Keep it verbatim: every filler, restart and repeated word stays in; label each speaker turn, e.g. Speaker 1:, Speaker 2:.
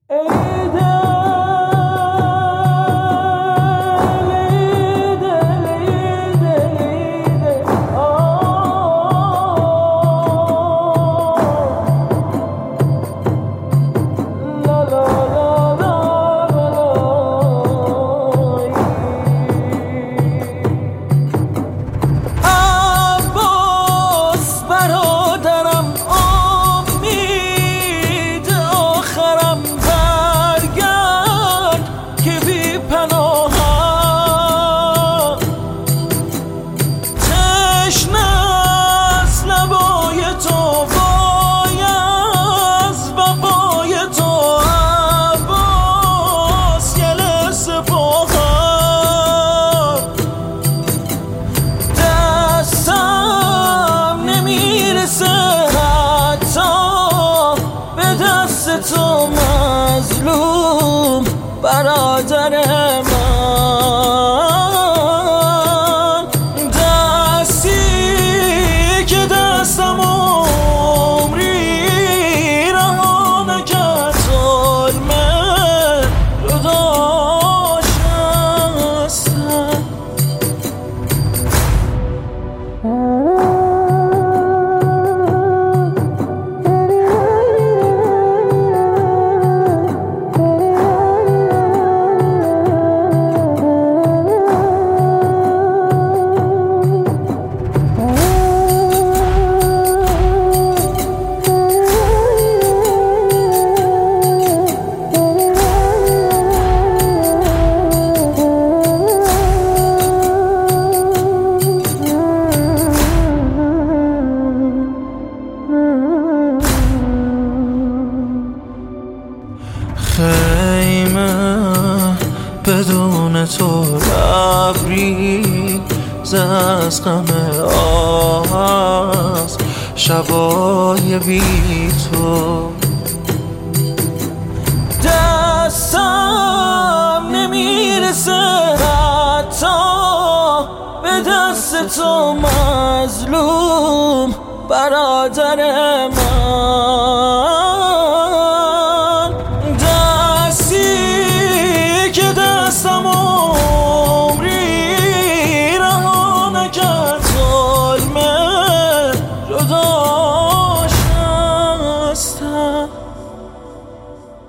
Speaker 1: تو مظلوم برادر من، دستی که دستم عمری رها نکرد ظلمه رو داشتم. خیمه بدون تو لبریز از غم آهست، شبای بی تو دستم نمیرسه حتی به دست تو مظلوم برادر من.